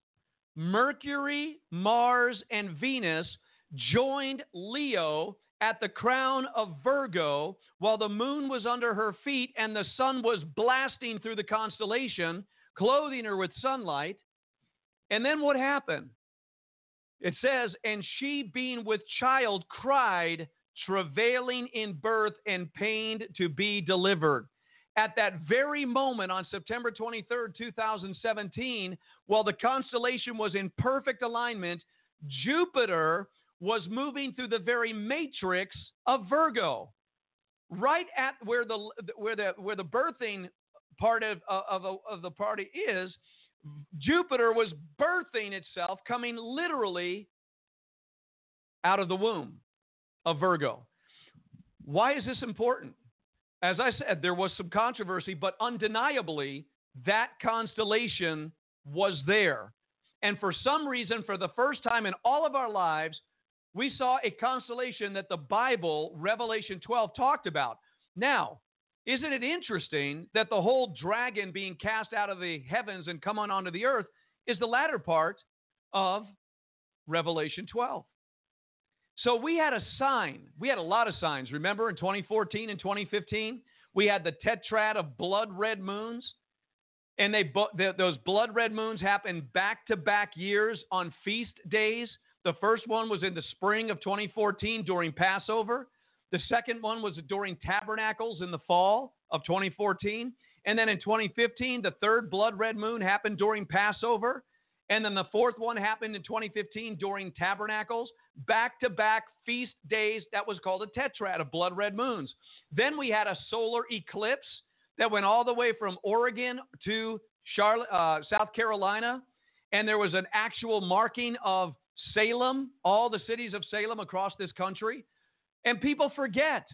Mercury, Mars, and Venus joined Leo at the crown of Virgo while the moon was under her feet and the sun was blasting through the constellation, clothing her with sunlight. And then what happened? It says, and she being with child cried, travailing in birth and pained to be delivered. At that very moment on September twenty-third, two thousand seventeen, while the constellation was in perfect alignment, Jupiter was moving through the very matrix of Virgo. Right at where the where the where the birthing part of of, of the party is, Jupiter was birthing itself, coming literally out of the womb of Virgo. Why is this important? As I said, there was some controversy, but undeniably, that constellation was there. And for some reason, for the first time in all of our lives, we saw a constellation that the Bible, Revelation twelve, talked about. Now, isn't it interesting that the whole dragon being cast out of the heavens and come on onto the earth is the latter part of Revelation twelve? So we had a sign. We had a lot of signs. Remember in twenty fourteen and twenty fifteen, we had the tetrad of blood red moons. And they those blood red moons happened back-to-back years on feast days. The first one was in the spring of twenty fourteen during Passover. The second one was during Tabernacles in the fall of twenty fourteen. And then in twenty fifteen, the third blood red moon happened during Passover. And then the fourth one happened in twenty fifteen during Tabernacles. Back-to-back feast days, that was called a tetrad of blood red moons. Then we had a solar eclipse that went all the way from Oregon to Charlotte, uh, South Carolina. And there was an actual marking of Salem, all the cities of Salem across this country. And people forget.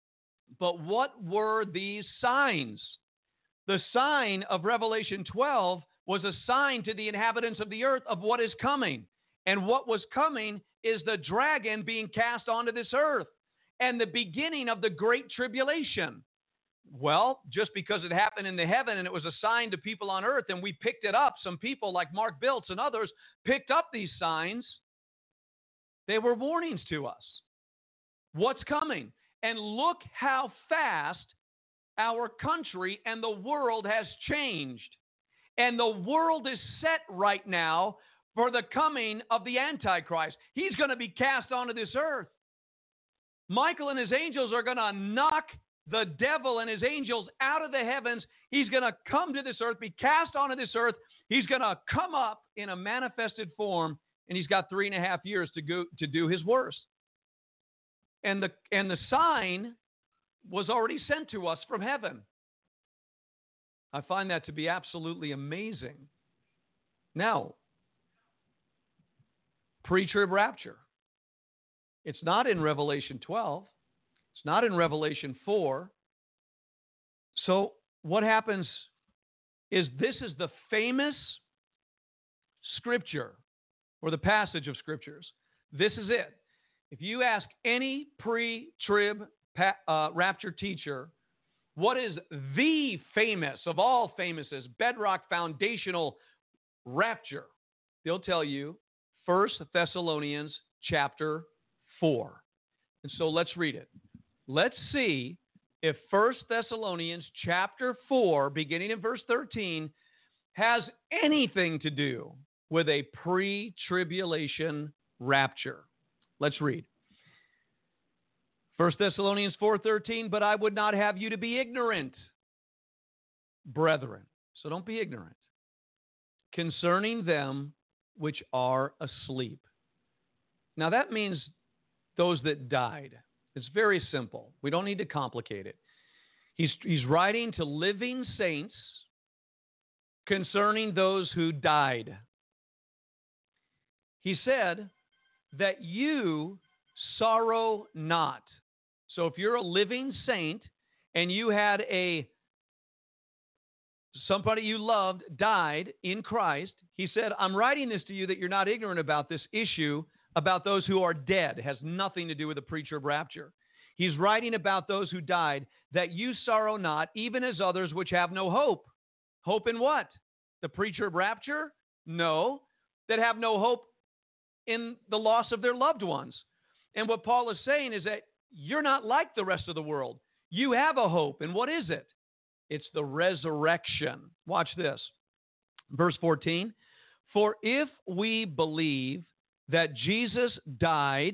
But what were these signs? The sign of Revelation twelve was a sign to the inhabitants of the earth of what is coming. And what was coming is the dragon being cast onto this earth and the beginning of the great tribulation. Well, just because it happened in the heaven and it was a sign to people on earth and we picked it up, some people like Mark Biltz and others picked up these signs, they were warnings to us. What's coming? And look how fast our country and the world has changed. And the world is set right now for the coming of the Antichrist. He's going to be cast onto this earth. Michael and his angels are going to knock the devil and his angels out of the heavens. He's going to come to this earth, be cast onto this earth. He's going to come up in a manifested form, and he's got three and a half years to go to do his worst. And the and the sign was already sent to us from heaven. I find that to be absolutely amazing. Now, pre-trib rapture. It's not in Revelation twelve. It's not in Revelation four. So what happens is this is the famous scripture or the passage of scriptures. This is it. If you ask any pre-trib pa- uh, rapture teacher, what is the famous of all famouses, bedrock foundational rapture? They'll tell you First Thessalonians chapter four. And so let's read it. Let's see if First Thessalonians chapter four, beginning in verse thirteen, has anything to do with a pre-tribulation rapture. Let's read. First Thessalonians four thirteen, but I would not have you to be ignorant, brethren. So don't be ignorant. concerning them which are asleep. Now that means those that died. It's very simple. We don't need to complicate it. He's, he's writing to living saints concerning those who died. He said that you sorrow not. So if you're a living saint and you had a somebody you loved died in Christ, he said, I'm writing this to you that you're not ignorant about this issue about those who are dead. It has nothing to do with the pre-trib rapture. He's writing about those who died, that you sorrow not, even as others which have no hope. Hope in what? The pre-trib rapture? No. That have no hope in the loss of their loved ones. And what Paul is saying is that you're not like the rest of the world. You have a hope. And what is it? It's the resurrection. Watch this. Verse fourteen. For if we believe that Jesus died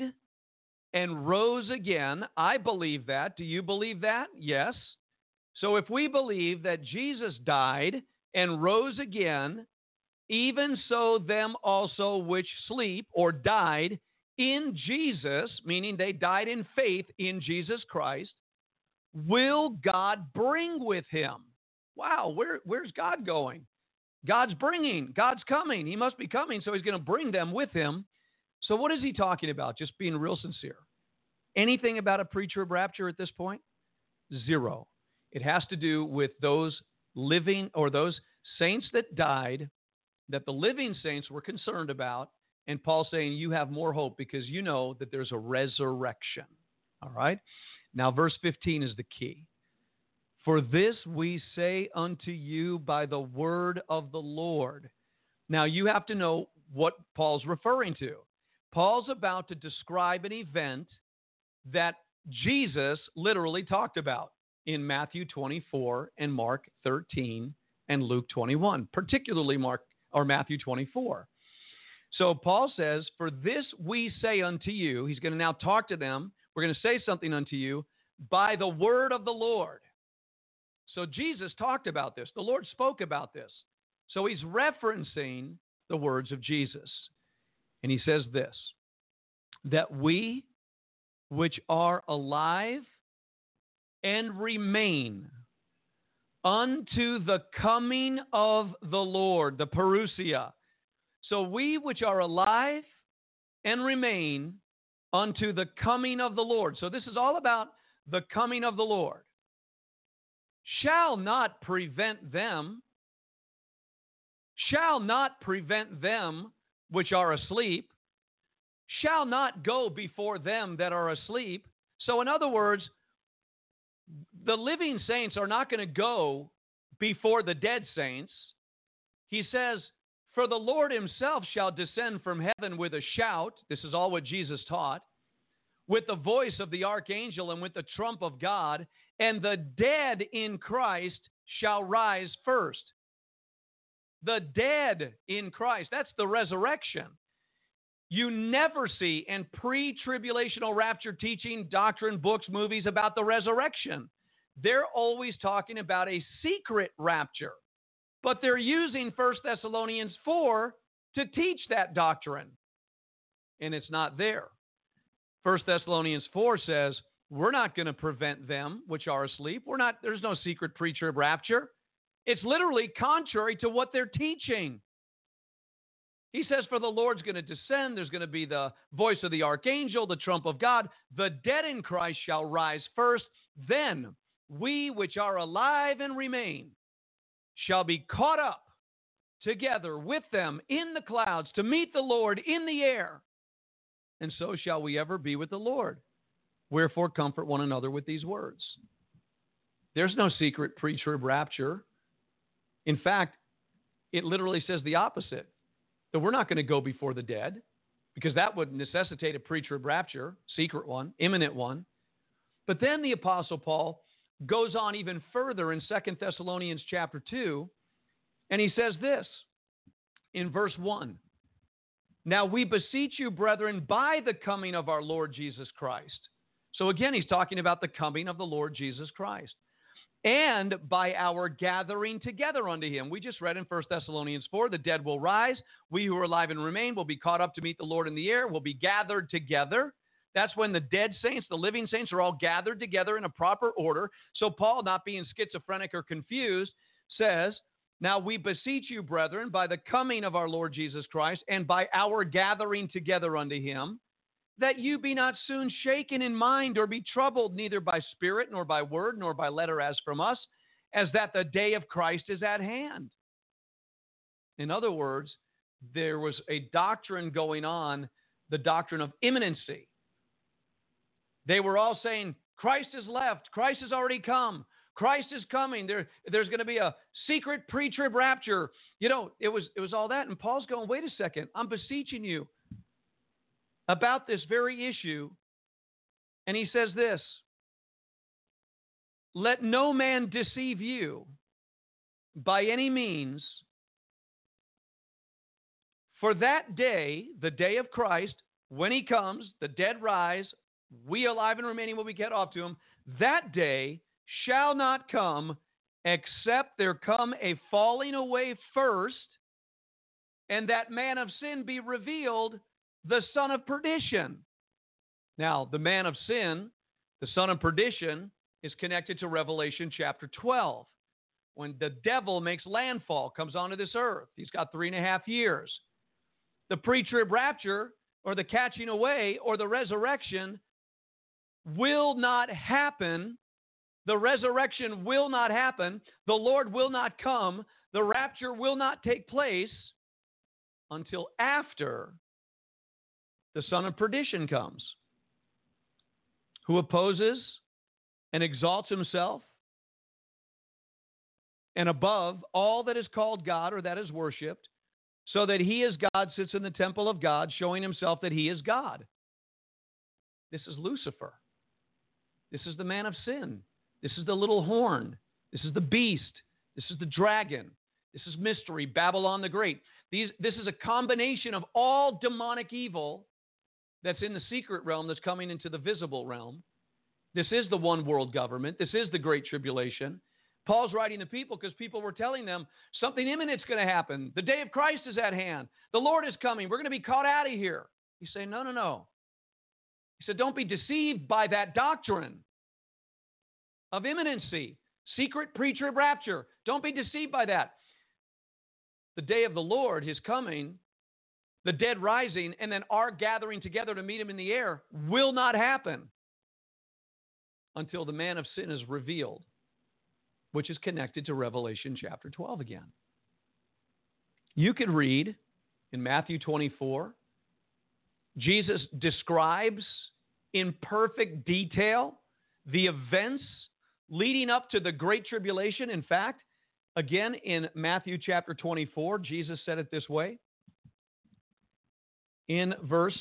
and rose again, I believe that. Do you believe that? Yes. So if we believe that Jesus died and rose again, even so them also which sleep or died in Jesus, meaning they died in faith in Jesus Christ, will God bring with him. Wow, where, where's God going? God's bringing. God's coming. He must be coming, so he's going to bring them with him. So what is he talking about? Just being real sincere. Anything about a pre-trib rapture at this point? Zero. It has to do with those living or those saints that died that the living saints were concerned about. And Paul's saying you have more hope because you know that there's a resurrection. All right? Now, verse fifteen is the key. For this we say unto you by the word of the Lord. Now, you have to know what Paul's referring to. Paul's about to describe an event that Jesus literally talked about in Matthew twenty-four and Mark thirteen and Luke twenty-one, particularly Mark or Matthew twenty-four. So Paul says, for this we say unto you, he's going to now talk to them. We're going to say something unto you by the word of the Lord. So Jesus talked about this. The Lord spoke about this. So he's referencing the words of Jesus. And he says this, that we which are alive and remain unto the coming of the Lord, the parousia. So we which are alive and remain unto the coming of the Lord. So this is all about the coming of the Lord. Shall not prevent them, shall not prevent them which are asleep, shall not go before them that are asleep. So in other words, the living saints are not going to go before the dead saints. He says, for the Lord himself shall descend from heaven with a shout. This is all what Jesus taught. With the voice of the archangel and with the trump of God, and the dead in Christ shall rise first. The dead in Christ, that's the resurrection. You never see in pre-tribulational rapture teaching, doctrine, books, movies about the resurrection. They're always talking about a secret rapture. But they're using First Thessalonians four to teach that doctrine. And it's not there. First Thessalonians four says, we're not going to prevent them which are asleep. We're not, there's no secret pre-trib rapture. It's literally contrary to what they're teaching. He says, for the Lord's going to descend. There's going to be the voice of the archangel, the trump of God. The dead in Christ shall rise first. Then we which are alive and remain shall be caught up together with them in the clouds to meet the Lord in the air. And so shall we ever be with the Lord. Wherefore comfort one another with these words. There's no secret pre-trib rapture. In fact, it literally says the opposite. That we're not going to go before the dead, because that would necessitate a pre-trib rapture, secret one, imminent one. But then the Apostle Paul goes on even further in Second Thessalonians chapter two, and he says this in verse one. Now we beseech you, brethren, by the coming of our Lord Jesus Christ. So again, he's talking about the coming of the Lord Jesus Christ. and by our gathering together unto him. We just read in First Thessalonians four, the dead will rise. We who are alive and remain will be caught up to meet the Lord in the air, will be gathered together. That's when the dead saints, the living saints, are all gathered together in a proper order. So Paul, not being schizophrenic or confused, says, now we beseech you, brethren, by the coming of our Lord Jesus Christ and by our gathering together unto him, that you be not soon shaken in mind or be troubled, neither by spirit, nor by word, nor by letter as from us, as that the day of Christ is at hand. In other words, there was a doctrine going on, the doctrine of imminency. They were all saying, Christ is left. Christ has already come. Christ is coming. There, there's going to be a secret pre-trib rapture. You know, it was, it was all that. And Paul's going, wait a second. I'm beseeching you about this very issue. And he says this, let no man deceive you by any means, for that day, the day of Christ, when he comes, the dead rise, we alive and remaining will be cut off to him. That day shall not come except there come a falling away first, and that man of sin be revealed, the son of perdition. Now, the man of sin, the son of perdition, is connected to Revelation chapter twelve, when the devil makes landfall, comes onto this earth. He's got three and a half years. The pre-trib rapture, or the catching away, or the resurrection will not happen. The resurrection will not happen. The Lord will not come. The rapture will not take place until after the son of perdition comes, who opposes and exalts himself and above all that is called God or that is worshipped, so that he as God sits in the temple of God, showing himself that he is God. This is Lucifer. This is the man of sin. This is the little horn. This is the beast. This is the dragon. This is mystery, Babylon the Great. These, this is a combination of all demonic evil that's in the secret realm that's coming into the visible realm. This is the one world government. This is the Great Tribulation. Paul's writing to people because people were telling them something imminent is going to happen. The day of Christ is at hand. The Lord is coming. We're going to be caught out of here. He's saying, no, no, no. He said, don't be deceived by that doctrine of imminency, secret pre-trib rapture. Don't be deceived by that. The day of the Lord, his coming, the dead rising, and then our gathering together to meet him in the air will not happen until the man of sin is revealed, which is connected to Revelation chapter twelve again. You could read in Matthew twenty-four, Jesus describes in perfect detail the events leading up to the Great Tribulation. In fact, again, in Matthew chapter twenty-four, Jesus said it this way. In verse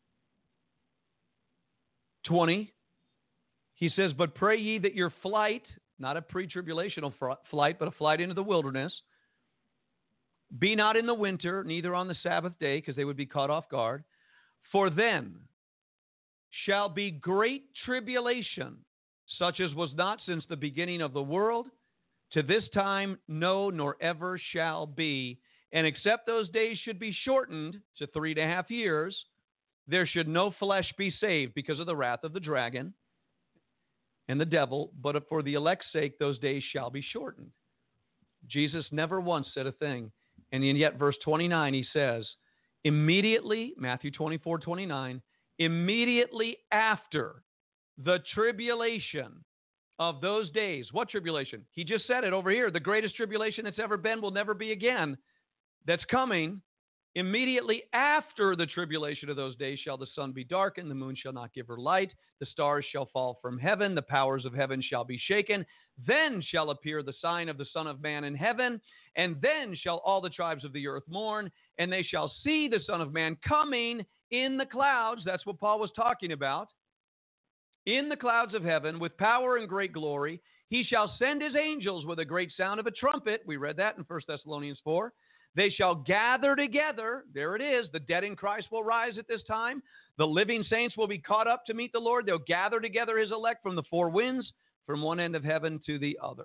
twenty, he says, but pray ye that your flight, not a pre-tribulational flight, but a flight into the wilderness, be not in the winter, neither on the Sabbath day, because they would be caught off guard. For then shall be great tribulation, such as was not since the beginning of the world, to this time, no, nor ever shall be. And except those days should be shortened to three and a half years, there should no flesh be saved because of the wrath of the dragon and the devil, but for the elect's sake, those days shall be shortened. Jesus never once said a thing. And yet, verse twenty-nine, he says, immediately, Matthew twenty-four, twenty-nine, immediately after the tribulation of those days. What tribulation? He just said it over here. The greatest tribulation that's ever been will never be again. That's coming. Immediately after the tribulation of those days shall the sun be darkened, the moon shall not give her light, the stars shall fall from heaven, the powers of heaven shall be shaken. Then shall appear the sign of the Son of Man in heaven, and then shall all the tribes of the earth mourn, and they shall see the Son of Man coming in the clouds. That's what Paul was talking about. In the clouds of heaven, with power and great glory, he shall send his angels with a great sound of a trumpet. We read that in First Thessalonians four. They shall gather together. There it is. The dead in Christ will rise at this time. The living saints will be caught up to meet the Lord. They'll gather together his elect from the four winds, from one end of heaven to the other.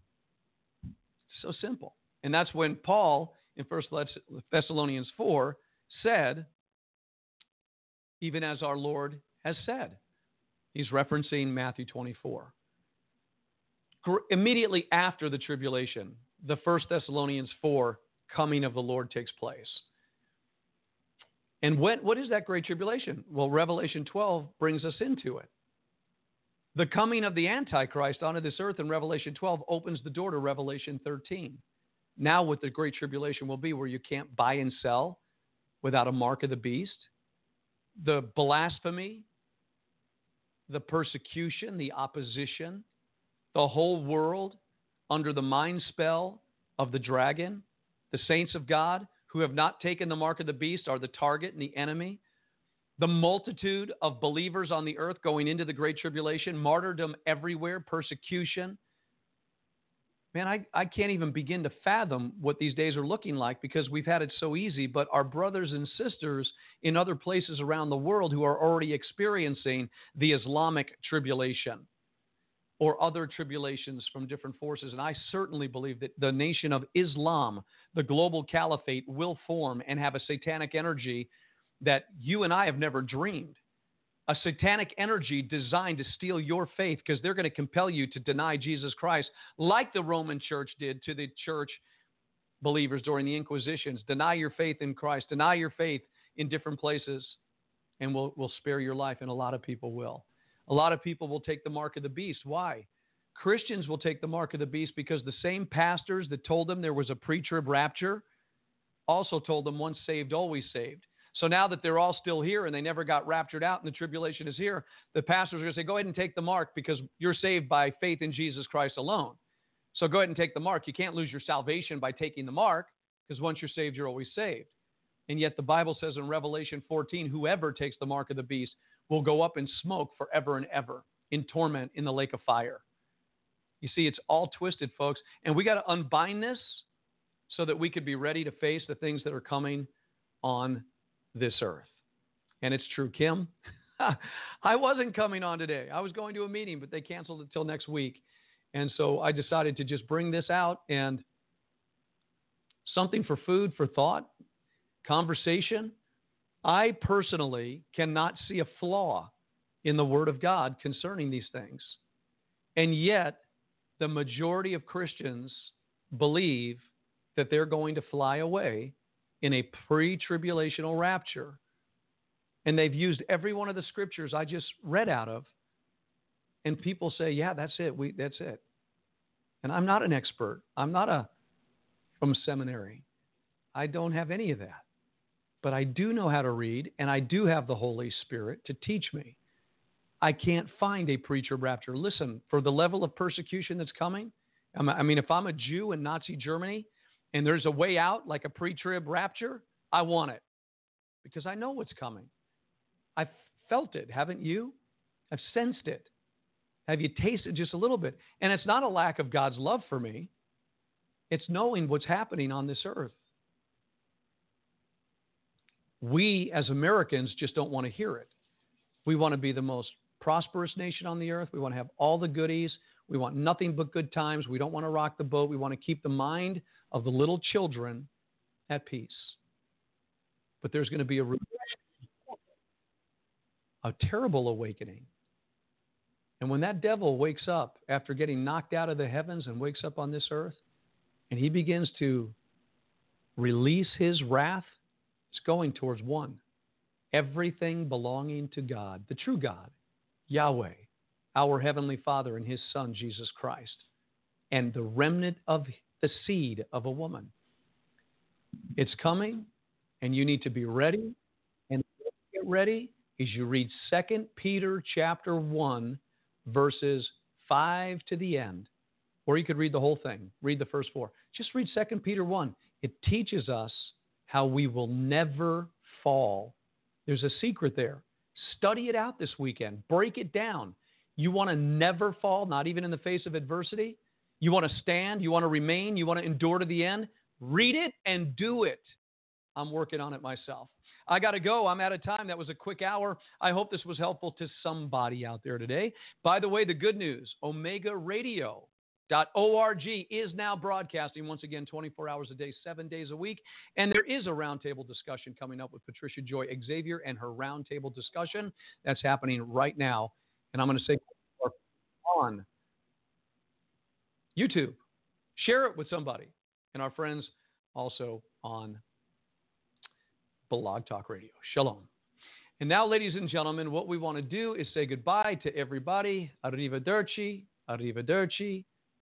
So simple. And that's when Paul, in First Thessalonians four, said, even as our Lord has said. He's referencing Matthew twenty-four. Immediately after the tribulation, the First Thessalonians four coming of the Lord takes place. And when, what is that great tribulation? Well, Revelation twelve brings us into it. The coming of the Antichrist onto this earth in Revelation twelve opens the door to Revelation thirteen. Now what the great tribulation will be, where you can't buy and sell without a mark of the beast, the blasphemy, the persecution, the opposition, the whole world under the mind spell of the dragon, the saints of God who have not taken the mark of the beast are the target and the enemy. The multitude of believers on the earth going into the great tribulation, martyrdom everywhere, persecution. Man, I, I can't even begin to fathom what these days are looking like because we've had it so easy. But our brothers and sisters in other places around the world who are already experiencing the Islamic tribulation or other tribulations from different forces. And I certainly believe that the nation of Islam, the global caliphate, will form and have a satanic energy that you and I have never dreamed. A satanic energy designed to steal your faith because they're going to compel you to deny Jesus Christ like the Roman church did to the church believers during the Inquisitions. Deny your faith in Christ. Deny your faith in different places and we'll, we'll spare your life, and a lot of people will. A lot of people will take the mark of the beast. Why? Christians will take the mark of the beast because the same pastors that told them there was a pre-trib rapture also told them once saved, always saved. So now that they're all still here and they never got raptured out and the tribulation is here, the pastors are going to say, go ahead and take the mark because you're saved by faith in Jesus Christ alone. So go ahead and take the mark. You can't lose your salvation by taking the mark because once you're saved, you're always saved. And yet the Bible says in Revelation fourteen, whoever takes the mark of the beast will go up in smoke forever and ever in torment in the lake of fire. You see, it's all twisted, folks. And we got to unbind this so that we could be ready to face the things that are coming on this earth. And it's true, Kim. I wasn't coming on today. I was going to a meeting, but they canceled it till next week. And so I decided to just bring this out and something for food, for thought, conversation. I personally cannot see a flaw in the Word of God concerning these things. And yet, the majority of Christians believe that they're going to fly away in a pre-tribulational rapture. And they've used every one of the scriptures I just read out of. And people say, yeah, that's it. We, that's it. And I'm not an expert. I'm not a from seminary. I don't have any of that. But I do know how to read, and I do have the Holy Spirit to teach me. I can't find a pre-trib rapture. Listen, for the level of persecution that's coming, I mean, if I'm a Jew in Nazi Germany and there's a way out like a pre-trib rapture, I want it because I know what's coming. I've felt it, haven't you? I've sensed it. Have you tasted just a little bit? And it's not a lack of God's love for me. It's knowing what's happening on this earth. We as Americans just don't want to hear it. We want to be the most prosperous nation on the earth. We want to have all the goodies. We want nothing but good times. We don't want to rock the boat. We want to keep the mind of the little children at peace. But there's going to be a, a terrible awakening. And when that devil wakes up after getting knocked out of the heavens and wakes up on this earth, and he begins to release his wrath, it's going towards one. Everything belonging to God, the true God, Yahweh, our Heavenly Father, and His Son, Jesus Christ, and the remnant of the seed of a woman. It's coming, and you need to be ready. And get ready is you read Second Peter chapter one, verses five to the end. Or you could read the whole thing. Read the first four. Just read Second Peter one. It teaches us how we will never fall. There's a secret there. Study it out this weekend. Break it down. You want to never fall, not even in the face of adversity? You want to stand? You want to remain? You want to endure to the end? Read it and do it. I'm working on it myself. I got to go. I'm out of time. That was a quick hour. I hope this was helpful to somebody out there today. By the way, the good news, Omega Radio dot org is now broadcasting once again twenty-four hours a day, seven days a week. And there is a roundtable discussion coming up with Patricia Joy Xavier and her roundtable discussion. That's happening right now. And I'm going to say on YouTube. Share it with somebody. And our friends also on Blog Talk Radio. Shalom. And now, ladies and gentlemen, what we want to do is say goodbye to everybody. Arrivederci, arrivederci.